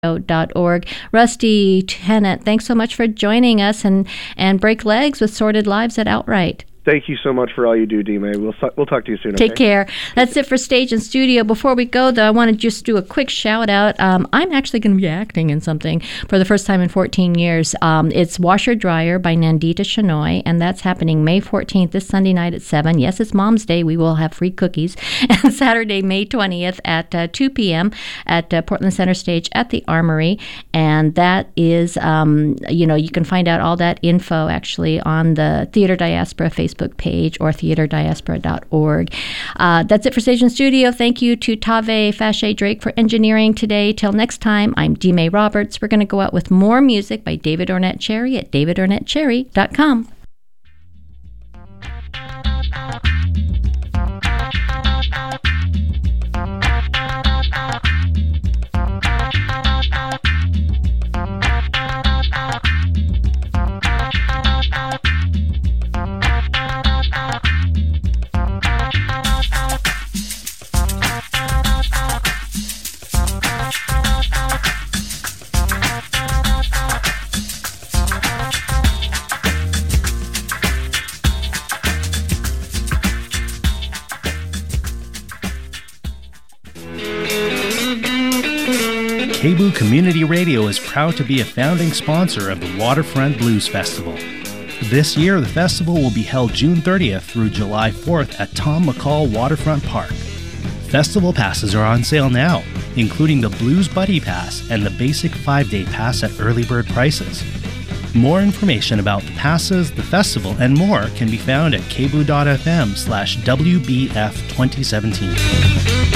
org. Rusty Tennant, thanks so much for joining us and break legs with Sordid Lives at Outright. Thank you so much for all you do, Dima. We'll talk to you soon. Take care. That's it for Stage and Studio. Before we go, though, I want to just do a quick shout out. I'm actually going to be acting in something for the first time in 14 years. It's Washer Dryer by Nandita Shenoy, and that's happening May 14th, this Sunday night at 7. Yes, it's Mom's Day. We will have free cookies. And Saturday, May 20th at 2 p.m. at Portland Center Stage at the Armory. And that is, you can find out all that info actually on the Theater Diaspora Facebook page or theaterdiaspora.org. That's it for Stage and Studio. Thank you to Tave Fashe Drake for engineering today. Till next time, I'm Dime Roberts. We're going to go out with more music by David Ornette Cherry at davidornettecherry.com. KBOO Community Radio is proud to be a founding sponsor of the Waterfront Blues Festival. This year, the festival will be held June 30th through July 4th at Tom McCall Waterfront Park. Festival passes are on sale now, including the Blues Buddy Pass and the basic 5-day pass at early bird prices. More information about the passes, the festival, and more can be found at kboo.fm/WBF2017.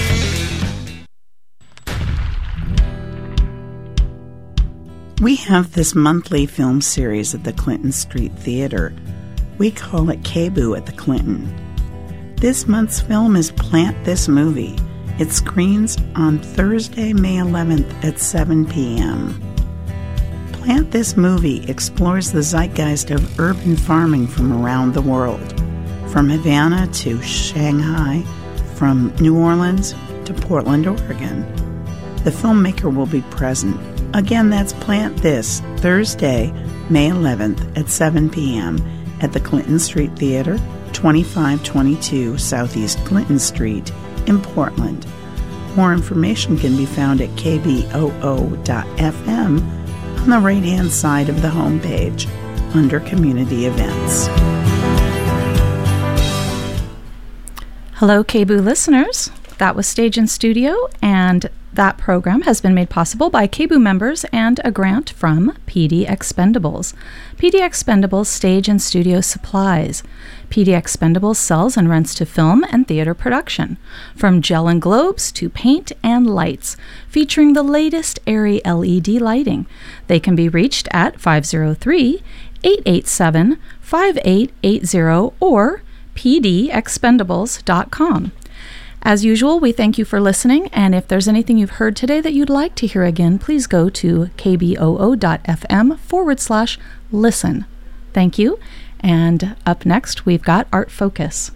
We have this monthly film series at the Clinton Street Theater. We call it KBOO at the Clinton. This month's film is Plant This Movie. It screens on Thursday, May 11th at 7 p.m. Plant This Movie explores the zeitgeist of urban farming from around the world, from Havana to Shanghai, from New Orleans to Portland, Oregon. The filmmaker will be present. Again, that's Plant This, Thursday, May 11th at 7 p.m. at the Clinton Street Theater, 2522 Southeast Clinton Street in Portland. More information can be found at kboo.fm on the right-hand side of the homepage under Community Events. Hello, KBOO listeners. That was Stage and Studio, and that program has been made possible by KBOO members and a grant from PD Expendables. PD Expendables Stage and Studio Supplies. PD Expendables sells and rents to film and theater production, from gel and globes to paint and lights, featuring the latest airy LED lighting. They can be reached at 503-887-5880 or pdexpendables.com. As usual, we thank you for listening, and if there's anything you've heard today that you'd like to hear again, please go to kboo.fm/listen. Thank you, and up next, we've got Art Focus.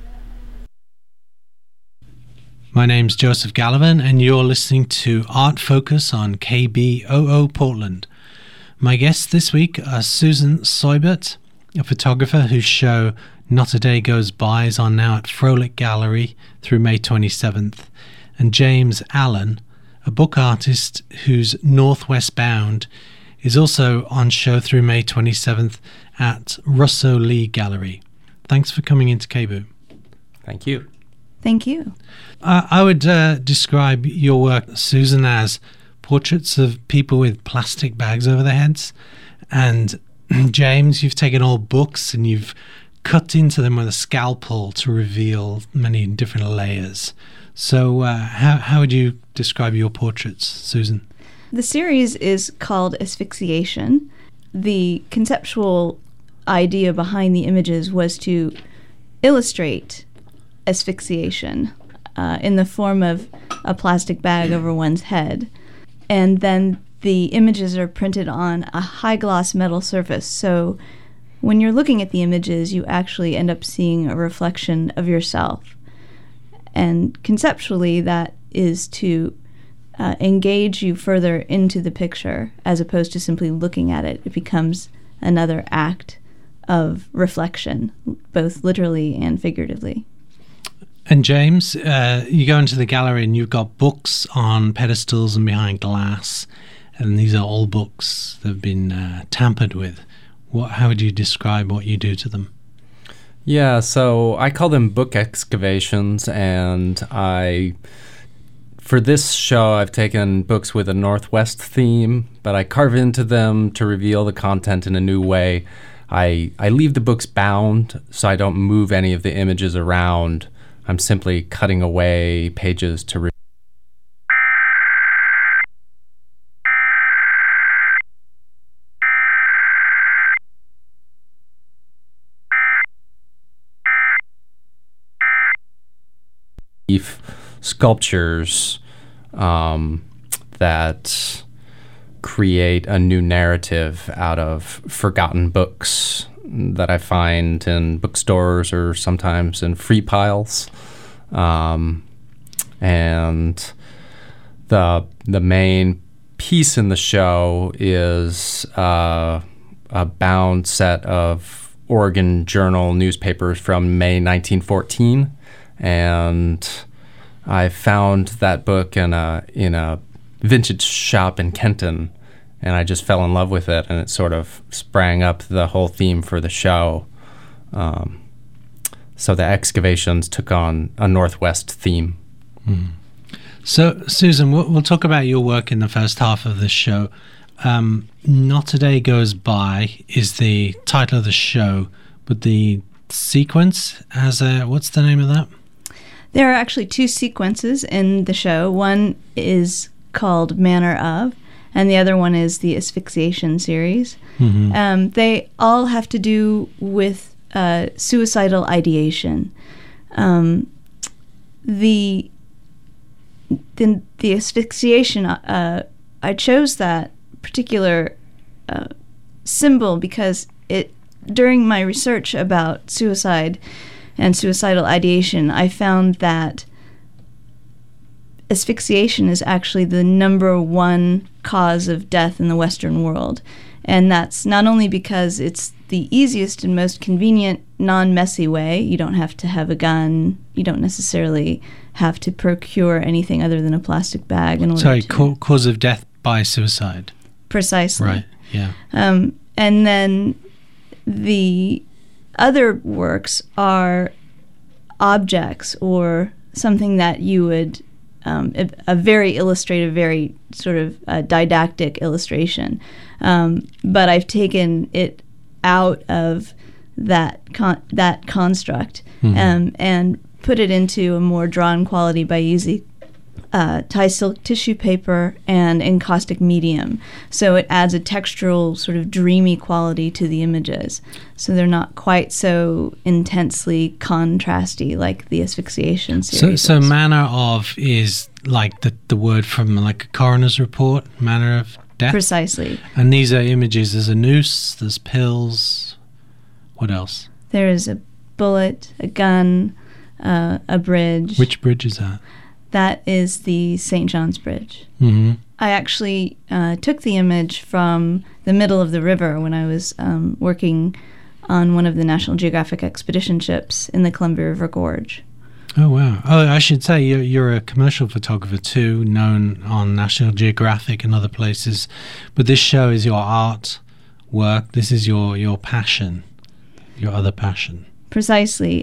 My name's Joseph Gallivan, and you're listening to Art Focus on KBOO Portland. My guests this week are Susan Seubert, a photographer whose show Not a Day Goes By is on now at Frolic Gallery through May 27th, and James Allen, a book artist whose Northwest Bound is also on show through May 27th at Russo Lee Gallery. Thanks for coming into KBOO. Thank you. Thank you. I would describe your work, Susan, as portraits of people with plastic bags over their heads, and James, you've taken old books and you've cut into them with a scalpel to reveal many different layers. So how would you describe your portraits, Susan? The series is called Asphyxiation. The conceptual idea behind the images was to illustrate asphyxiation in the form of a plastic bag over one's head. And then the images are printed on a high-gloss metal surface, so when you're looking at the images, you actually end up seeing a reflection of yourself. And conceptually, that is to engage you further into the picture as opposed to simply looking at it. It becomes another act of reflection, both literally and figuratively. And James, you go into the gallery and you've got books on pedestals and behind glass, and these are all books that have been tampered with. How would you describe what you do to them? Yeah, so I call them book excavations, and for this show, I've taken books with a Northwest theme, but I carve into them to reveal the content in a new way. I leave the books bound, so I don't move any of the images around. I'm simply cutting away pages to sculptures that create a new narrative out of forgotten books that I find in bookstores or sometimes in free piles. And the main piece in the show is a bound set of Oregon Journal newspapers from May 1914. And I found that book in a vintage shop in Kenton, and I just fell in love with it, and it sort of sprang up the whole theme for the show. So the excavations took on a Northwest theme. Mm. So, Susan, we'll talk about your work in the first half of the show. Not a Day Goes By is the title of the show, but the sequence has what's the name of that? There are actually two sequences in the show. One is called Manner of, and the other one is the Asphyxiation series. Mm-hmm. They all have to do with suicidal ideation. The asphyxiation, I chose that particular symbol because during my research about suicide and suicidal ideation, I found that asphyxiation is actually the number one cause of death in the Western world. And that's not only because it's the easiest and most convenient, non-messy way. You don't have to have a gun. You don't necessarily have to procure anything other than a plastic bag in order to... cause of death by suicide. Precisely. Right, yeah. And then the other works are objects or something that you would, a very illustrative, very sort of didactic illustration. But I've taken it out of that construct and put it into a more drawn quality by using tie silk tissue paper and encaustic medium. So it adds a textural sort of dreamy quality to the images. So they're not quite so intensely contrasty like the Asphyxiation series. So manner of is like the word from like a coroner's report, manner of death? Precisely. And these are images. There's a noose, there's pills. What else? There is a bullet, a gun, a bridge. Which bridge is that? That is the St. John's Bridge. Mm-hmm. I actually took the image from the middle of the river when I was working on one of the National Geographic expedition ships in the Columbia River Gorge. Oh, wow. Oh, I should say you're a commercial photographer too, known on National Geographic and other places. But this show is your art work. This is your passion, your other passion. Precisely.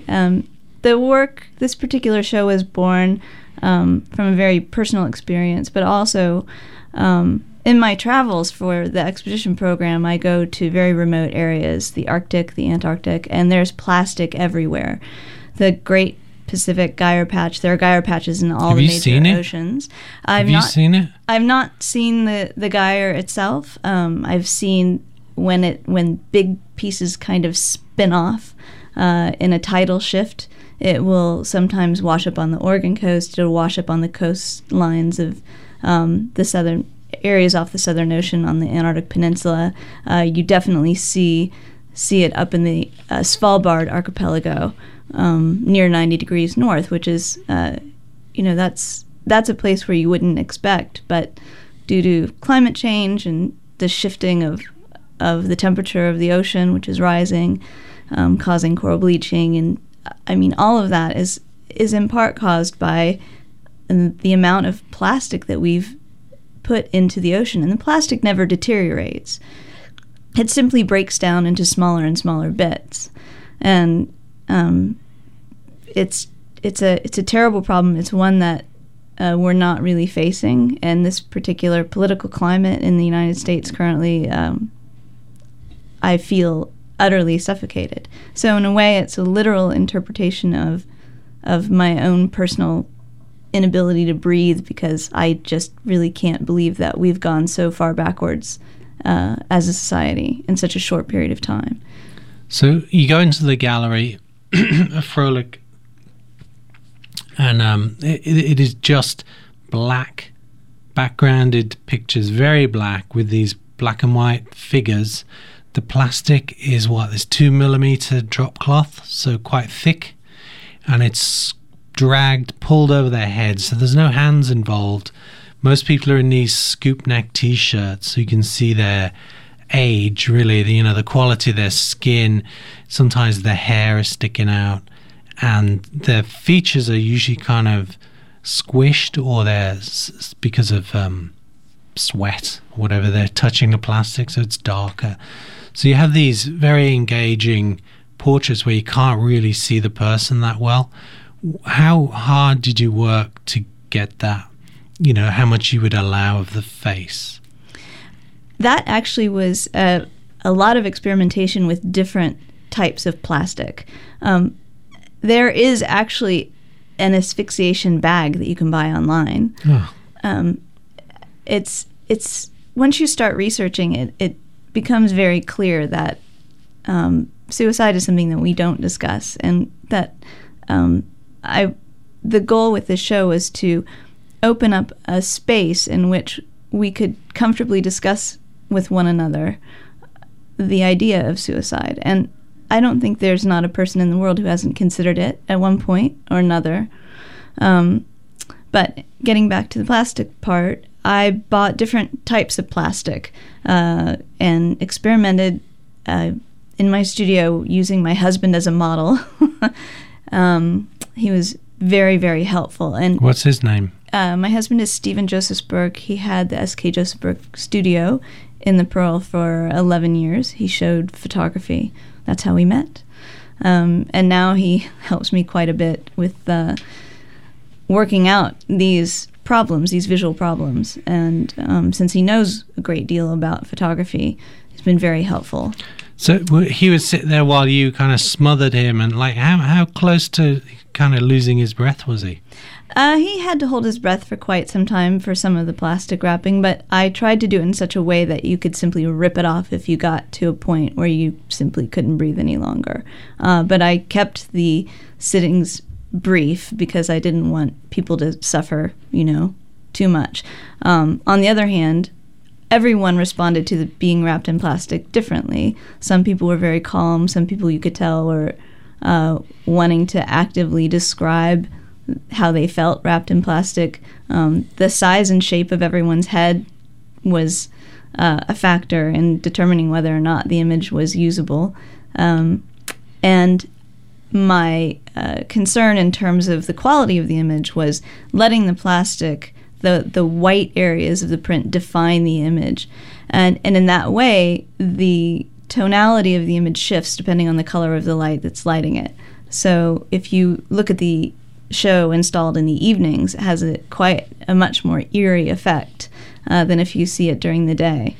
This particular show was born from a very personal experience, but also in my travels for the expedition program, I go to very remote areas, the Arctic, the Antarctic, and there's plastic everywhere. The Great Pacific Gyre Patch, there are gyre patches in all the major oceans. Have you seen it? I've not seen the gyre itself. I've seen when big pieces kind of spin off in a tidal shift. It will sometimes wash up on the Oregon coast. It'll wash up on the coastlines of the southern areas off the Southern Ocean on the Antarctic Peninsula. You definitely see it up in the Svalbard archipelago near 90 degrees north, which is, that's that's a place where you wouldn't expect, but due to climate change and the shifting of the temperature of the ocean, which is rising, causing coral bleaching, and I mean, all of that is in part caused by the amount of plastic that we've put into the ocean. And the plastic never deteriorates. It simply breaks down into smaller and smaller bits. And it's a terrible problem. It's one that we're not really facing. And this particular political climate in the United States currently, I feel utterly suffocated. So in a way, it's a literal interpretation of my own personal inability to breathe, because I just really can't believe that we've gone so far backwards as a society in such a short period of time. So you go into the gallery, a Fröhlich, and it is just black backgrounded pictures, very black, with these black and white figures. The plastic is this 2 millimeter drop cloth, so quite thick, and it's pulled over their heads, so there's no hands involved. Most people are in these scoop neck t-shirts, so you can see their age, really, the quality of their skin. Sometimes their hair is sticking out, and their features are usually kind of squished, or they're because of sweat or whatever, they're touching the plastic, so it's darker. So you have these very engaging portraits where you can't really see the person that well. How hard did you work to get that, how much you would allow of the face? That actually was a lot of experimentation with different types of plastic. There is actually an asphyxiation bag that you can buy online. Oh. It's once you start researching it, it becomes very clear that suicide is something that we don't discuss, and that the goal with this show was to open up a space in which we could comfortably discuss with one another the idea of suicide. And I don't think there's not a person in the world who hasn't considered it at one point or another. But getting back to the plastic part, I bought different types of plastic and experimented in my studio using my husband as a model. He was very, very helpful. And what's his name? My husband is Stephen Josephsberg. He had the S.K. Josephsberg studio in the Pearl for 11 years. He showed photography. That's how we met. And now he helps me quite a bit with working out these problems, these visual problems. And since he knows a great deal about photography, he's been very helpful. So he would sit there while you kind of smothered him, and how close to kind of losing his breath was he? He had to hold his breath for quite some time for some of the plastic wrapping, but I tried to do it in such a way that you could simply rip it off if you got to a point where you simply couldn't breathe any longer. But I kept the sittings brief because I didn't want people to suffer, too much. On the other hand, everyone responded to the being wrapped in plastic differently. Some people were very calm. Some people, you could tell, were wanting to actively describe how they felt wrapped in plastic. The size and shape of everyone's head was a factor in determining whether or not the image was usable. And my concern in terms of the quality of the image was letting the plastic, the white areas of the print, define the image. And in that way, the tonality of the image shifts depending on the color of the light that's lighting it. So if you look at the show installed in the evenings, it has quite a much more eerie effect than if you see it during the day.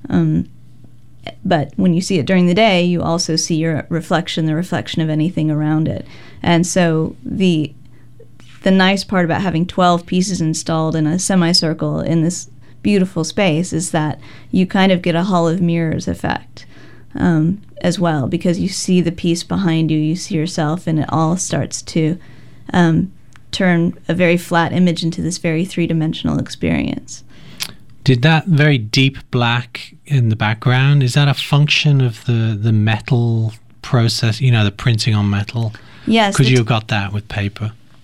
But when you see it during the day, you also see your reflection, the reflection of anything around it. And so the nice part about having 12 pieces installed in a semicircle in this beautiful space is that you kind of get a hall of mirrors effect as well, because you see the piece behind you, you see yourself, and it all starts to turn a very flat image into this very three-dimensional experience. Did that very deep black in the background, is that a function of the metal process, the printing on metal? Yes. Could you have got that with paper?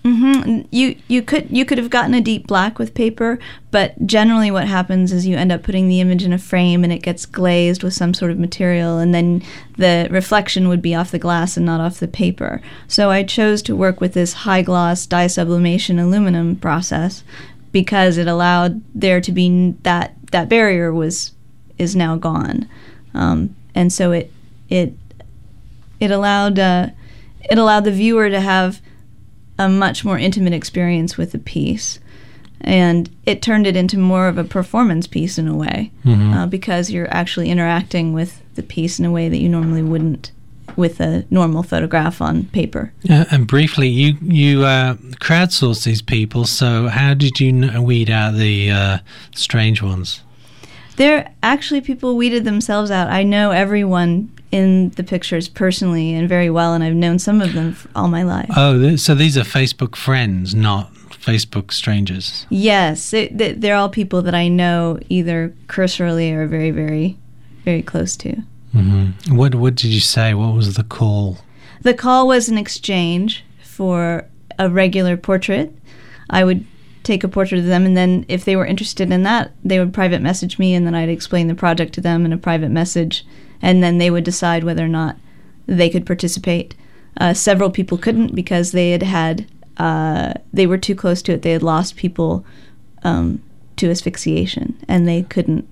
Mm-hmm. You could have gotten a deep black with paper, but generally what happens is you end up putting the image in a frame and it gets glazed with some sort of material, and then the reflection would be off the glass and not off the paper. So I chose to work with this high gloss dye sublimation aluminum process because it allowed there to be that barrier is now gone, and so it allowed the viewer to have a much more intimate experience with the piece, and it turned it into more of a performance piece in a way, because you're actually interacting with the piece in a way that you normally wouldn't with a normal photograph on paper. And briefly, you crowdsourced these people, so how did you weed out the strange ones? They're actually people weeded themselves out. I know everyone in the pictures personally and very well, and I've known some of them for all my life. Oh, so these are Facebook friends, not Facebook strangers? Yes, they're all people that I know either cursorily or very, very, very close to. Mm-hmm. What did you say? What was the call? The call was an exchange for a regular portrait. I would take a portrait of them, and then if they were interested in that, they would private message me, and then I'd explain the project to them in a private message, and then they would decide whether or not they could participate. Several people couldn't because they were too close to it. They had lost people to asphyxiation, and they couldn't.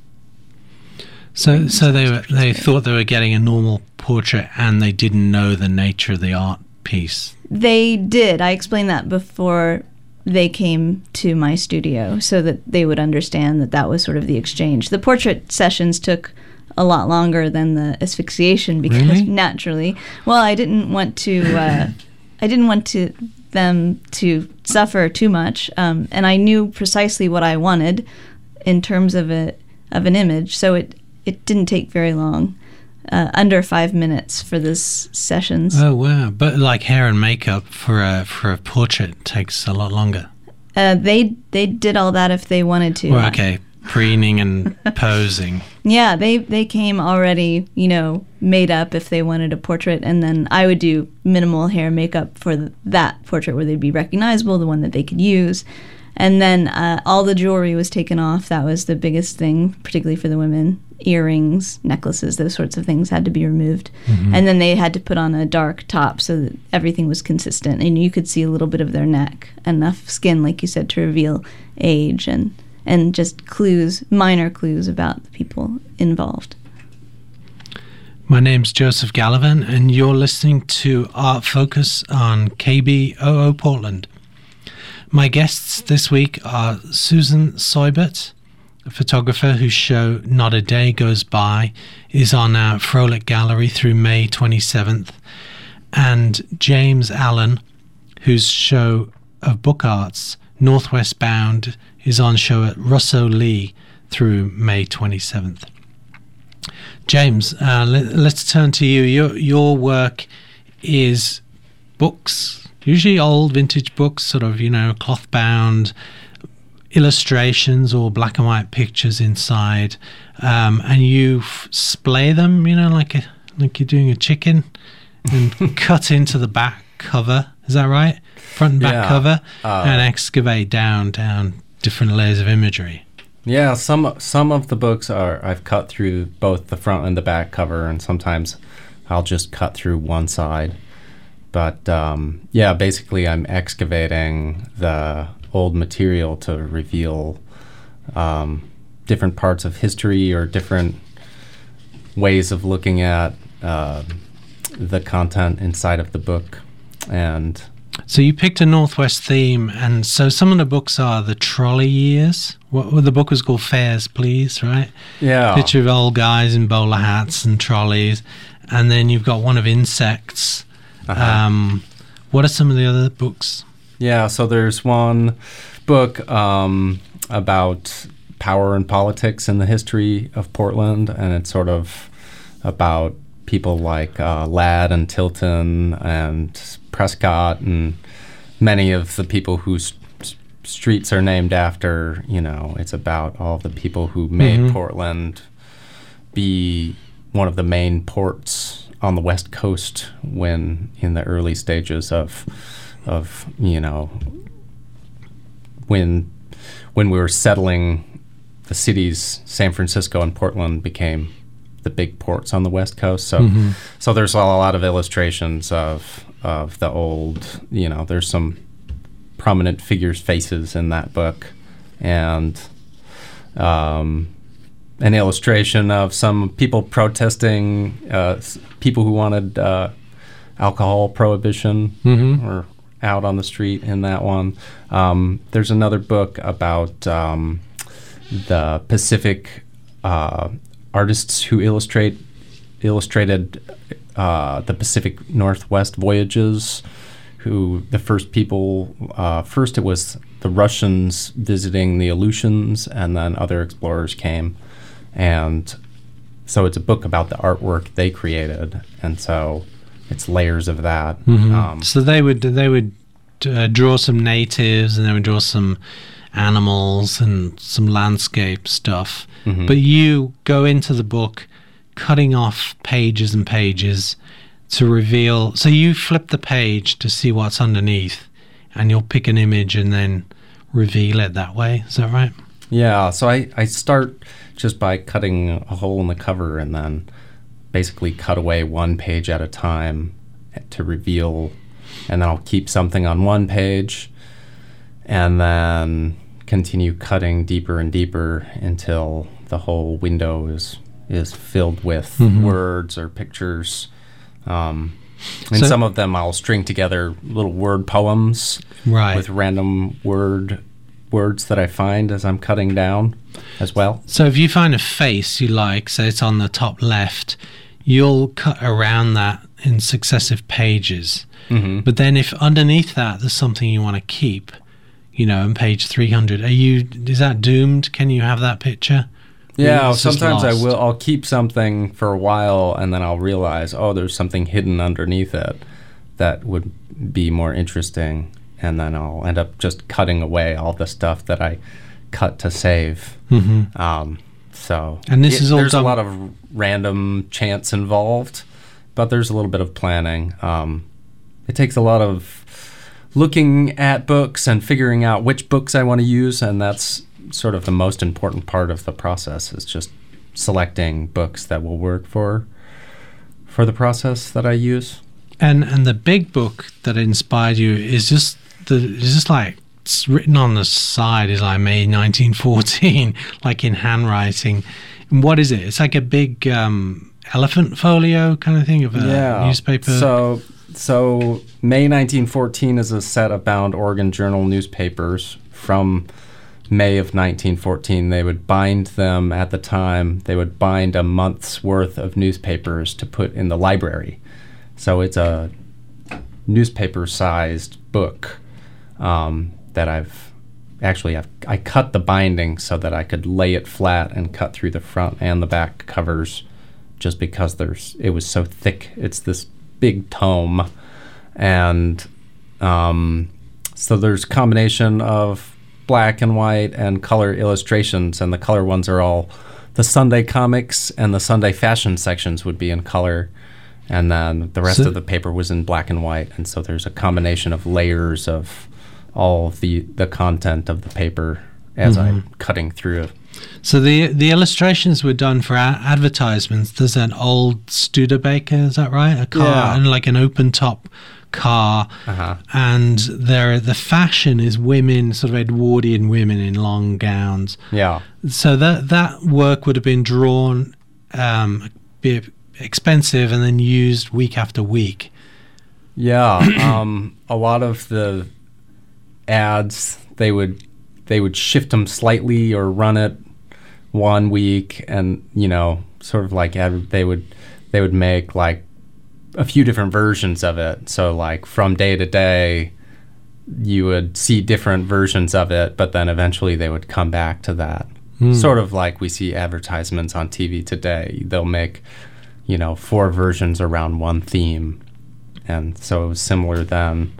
So they thought they were getting a normal portrait, and they didn't know the nature of the art piece. They did. I explained that before they came to my studio, so that they would understand that was sort of the exchange. The portrait sessions took a lot longer than the asphyxiation because naturally, well, I didn't want them to suffer too much, and I knew precisely what I wanted in terms of an image, so it didn't take very long. Under 5 minutes for this sessions. Oh wow! But like hair and makeup for a portrait takes a lot longer. They did all that if they wanted to. Well, okay, preening and posing. Yeah, they came already, made up if they wanted a portrait, and then I would do minimal hair and makeup for that portrait where they'd be recognizable, the one that they could use. And then all the jewelry was taken off. That was the biggest thing, particularly for the women. Earrings, necklaces, those sorts of things had to be removed. Mm-hmm. And then they had to put on a dark top so that everything was consistent. And you could see a little bit of their neck, enough skin, like you said, to reveal age and just clues, minor clues about the people involved. My name's Joseph Gallivan, and you're listening to Art Focus on KBOO Portland. My guests this week are Susan Seubert, a photographer whose show Not a Day Goes By is on our Frolic Gallery through May 27th, and James Allen, whose show of book arts Northwest Bound is on show at Russo Lee through May 27th. James, let's turn to you. Your work is books, usually old vintage books, sort of, cloth bound, illustrations or black and white pictures inside, and you splay them, like you're doing a chicken, and cut into the back cover. Is that right? Front and back cover, and excavate down different layers of imagery. Yeah, some of the books I've cut through both the front and the back cover, and sometimes I'll just cut through one side. But basically I'm excavating the old material to reveal different parts of history or different ways of looking at the content inside of the book. And so you picked a Northwest theme, and so some of the books are the trolley years. The book was called Fares, Please, right? Yeah. Picture of old guys in bowler hats and trolleys. And then you've got one of insects. Uh-huh. What are some of the other books? Yeah, so there's one book about power and politics in the history of Portland, and it's sort of about people like Ladd and Tilton and Prescott and many of the people whose streets are named after. It's about all the people who made Portland be one of the main ports on the West Coast when in the early stages of when we were settling the cities, San Francisco and Portland became the big ports on the West Coast. So so there's a lot of illustrations of the old, there's some prominent figures' faces in that book, and an illustration of some people protesting, people who wanted alcohol prohibition were out on the street in that one. There's another book about the Pacific artists who illustrated the Pacific Northwest voyages, who the first people, first it was the Russians visiting the Aleutians, and then other explorers came. And so it's a book about the artwork they created, and so it's layers of that. So they would draw some natives, and they would draw some animals and some landscape stuff. But you go into the book cutting off pages and pages to reveal. So you flip the page to see what's underneath, and you'll pick an image and then reveal it that way. Is that right? Yeah. So I start just by cutting a hole in the cover, and then basically cut away one page at a time to reveal, and then I'll keep something on one page and then continue cutting deeper and deeper until the whole window is filled with words or pictures. And so, some of them I'll string together little word poems with random words that I find as I'm cutting down as well. So if you find a face you like, say it's on the top left, you'll cut around that in successive pages. But then if underneath that there's something you want to keep, on page 300, is that doomed? Can you have that picture? Yeah, sometimes I'll keep something for a while, and then I'll realize, there's something hidden underneath it that would be more interesting, and then I'll end up just cutting away all the stuff that I cut to save. So and this is all there's a lot of random chance involved, but there's a little bit of planning. It takes a lot of looking at books and figuring out which books I want to use, and that's sort of the most important part of the process, is just selecting books that will work for the process that I use. And the big book that inspired you is just like, it's written on the side, is like May 1914, like in handwriting. And what is it? It's like a big elephant folio kind of thing of a newspaper. So May 1914 is a set of bound Oregon Journal newspapers from May of 1914. They would bind them at the time. They would bind a month's worth of newspapers to put in the library. So it's a newspaper-sized book that I cut the binding so that I could lay it flat and cut through the front and the back covers, just because it was so thick. It's this big tome, and so there's a combination of black and white and color illustrations, and the color ones are all the Sunday comics, and the Sunday fashion sections would be in color, and then the rest of the paper was in black and white. And so there's a combination of layers of all of the content of the paper as I'm cutting through it. So the illustrations were done for advertisements. There's an old Studebaker, is that right? A car, and like an open top car, and the fashion is women, sort of Edwardian women in long gowns. Yeah. So that work would have been drawn, be expensive, and then used week after week. Yeah. A lot of the ads, they would shift them slightly or run it 1 week, and sort of like they would make like a few different versions of it. So like from day to day you would see different versions of it, but then eventually they would come back to that. Sort of like we see advertisements on TV today. They'll make 4 versions around one theme, and so it was similar then.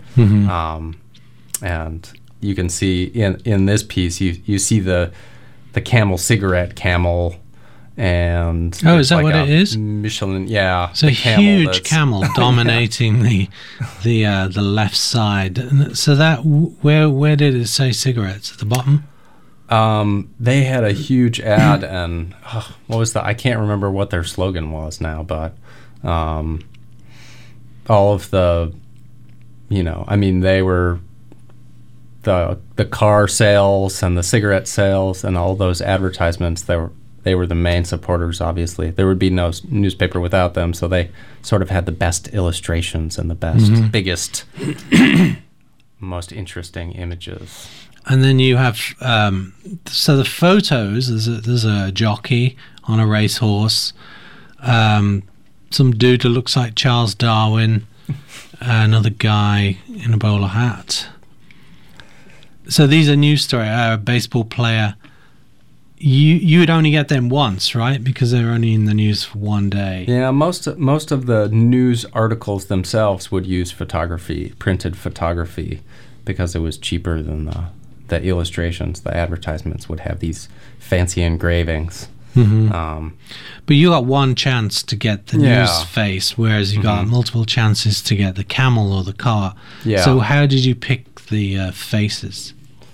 And you can see in this piece, you see the Camel cigarette camel, And is that like what a it is? Michelin, yeah. It's a huge camel dominating the left side. And so that where did it say cigarettes at the bottom? They had a huge ad, and what was I can't remember what their slogan was now, but all of the, they were the car sales and the cigarette sales and all those advertisements. They were the main supporters, obviously. There would be no newspaper without them, so they sort of had the best illustrations and the best, biggest, most interesting images. And then you have, so the photos, there's a jockey on a racehorse, some dude that looks like Charles Darwin, another guy in a bowler hat. So these are news story, a baseball player. You would only get them once, right? Because they're only in the news for one day. Yeah, most of the news articles themselves would use photography, printed photography, because it was cheaper than the illustrations. The advertisements would have these fancy engravings. Mm-hmm. But you got one chance to get the news face, whereas you got multiple chances to get the camel or the car. Yeah. So how did you pick the faces?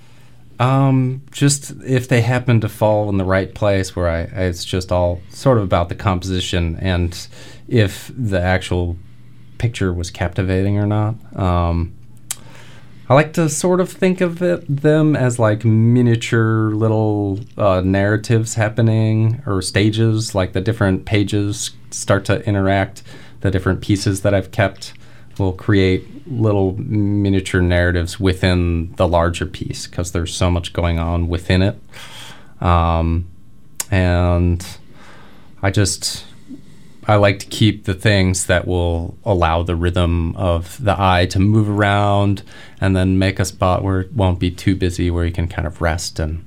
Just if they happen to fall in the right place, where it's just all sort of about the composition and if the actual picture was captivating or not. I like to sort of think of them as like miniature little narratives happening, or stages, like the different pages start to interact. The different pieces that I've kept will create little miniature narratives within the larger piece, because there's so much going on within it. And I like to keep the things that will allow the rhythm of the eye to move around, and then make a spot where it won't be too busy, where you can kind of rest, and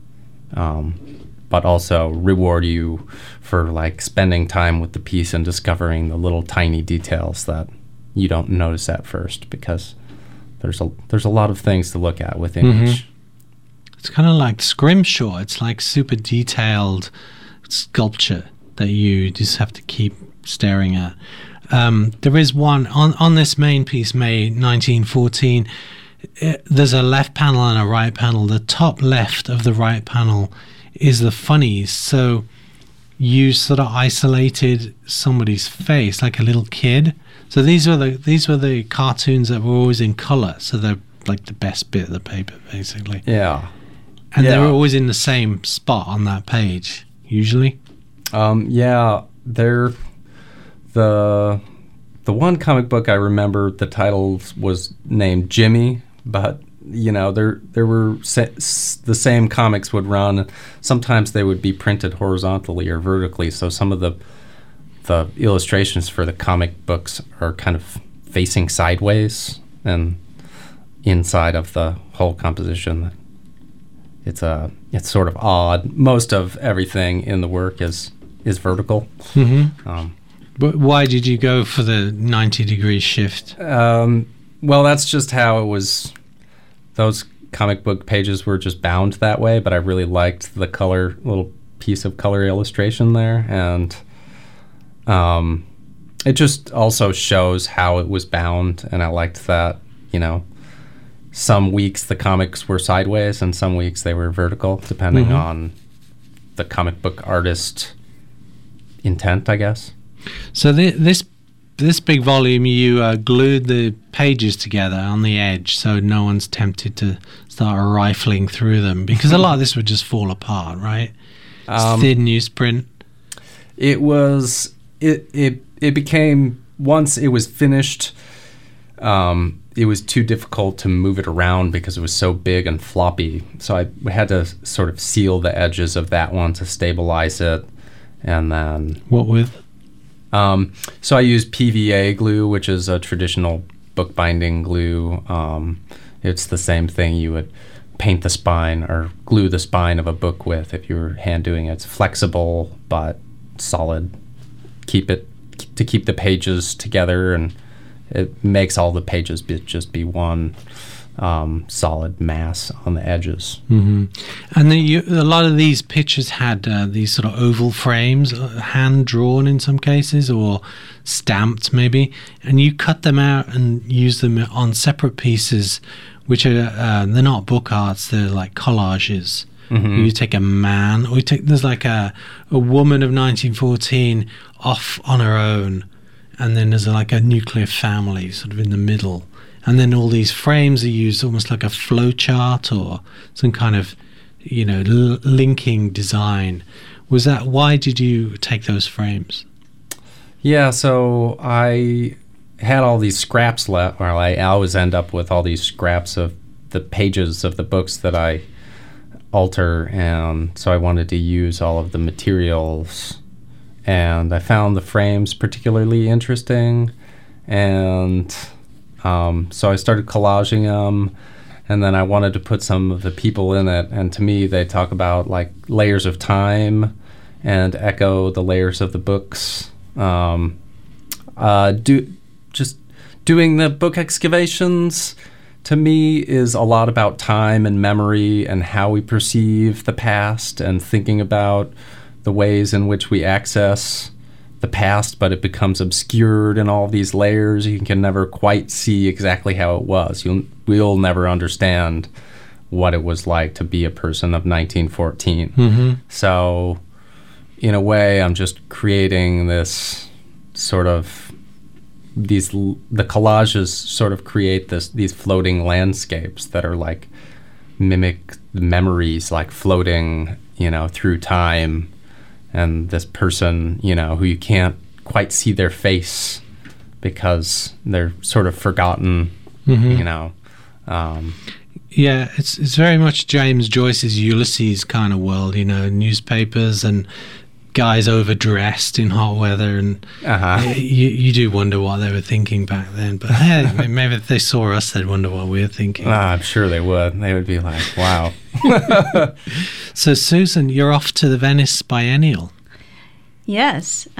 but also reward you for like spending time with the piece and discovering the little tiny details that you don't notice at first, because there's a lot of things to look at within each. It's kind of like scrimshaw. It's like super detailed sculpture that you just have to keep staring at. There is one on this main piece, May 1914. There's a left panel and a right panel. The top left of the right panel is the funnies. So you sort of isolated somebody's face, like a little kid. So these were the cartoons that were always in color. So they're like the best bit of the paper, basically. Yeah. And they were always in the same spot on that page, usually. They're the one comic book I remember, the title was named Jimmy, but there were the same comics would run. Sometimes they would be printed horizontally or vertically, so some of the illustrations for the comic books are kind of facing sideways and inside of the whole composition. It's sort of odd. Most of everything in the work is vertical. Mm-hmm. But why did you go for the 90-degree shift? Well, that's just how it was. Those comic book pages were just bound that way, but I really liked the little piece of color illustration there, and it just also shows how it was bound, and I liked that, some weeks the comics were sideways and some weeks they were vertical, depending on the comic book artist intent, I guess. So this big volume, you glued the pages together on the edge, so no one's tempted to start rifling through them, because a lot of this would just fall apart, right? Thin newsprint. It was. It became, once it was finished, it was too difficult to move it around because it was so big and floppy. So I had to sort of seal the edges of that one to stabilize it, and then. What with? So I used PVA glue, which is a traditional bookbinding glue. It's the same thing you would paint the spine or glue the spine of a book with if you were hand doing it. It's flexible but solid. Keep the pages together, and it makes all the pages just be one solid mass on the edges. Mm-hmm. And then a lot of these pictures had these sort of oval frames, hand drawn in some cases, or stamped maybe, and you cut them out and use them on separate pieces, which are they're not book arts, they're like collages. Mm-hmm. You take a man, or there's like a woman of 1914 off on her own, and then there's like a nuclear family sort of in the middle. And then all these frames are used almost like a flow chart or some kind of, linking design. Why did you take those frames? Yeah, so I had all these scraps left, or I always end up with all these scraps of the pages of the books that I alter, and so I wanted to use all of the materials. And I found the frames particularly interesting, and so I started collaging them, and then I wanted to put some of the people in it. And to me, they talk about like layers of time and echo the layers of the books. Just doing the book excavations to me is a lot about time and memory and how we perceive the past, and thinking about the ways in which we access the past, but it becomes obscured in all these layers. You can never quite see exactly how it was. We'll never understand what it was like to be a person of 1914. Mm-hmm. So in a way, I'm just creating this sort of the collages sort of create these floating landscapes that are like mimic memories, like floating, through time. And this person, who you can't quite see their face because they're sort of forgotten, Mm-hmm. Yeah, it's very much James Joyce's Ulysses kind of world, newspapers and guys overdressed in hot weather, and you do wonder what they were thinking back then. But hey, maybe if they saw us, they'd wonder what we were thinking. I'm sure they would. They would be like, wow. So, Susan, you're off to the Venice Biennial. Yes.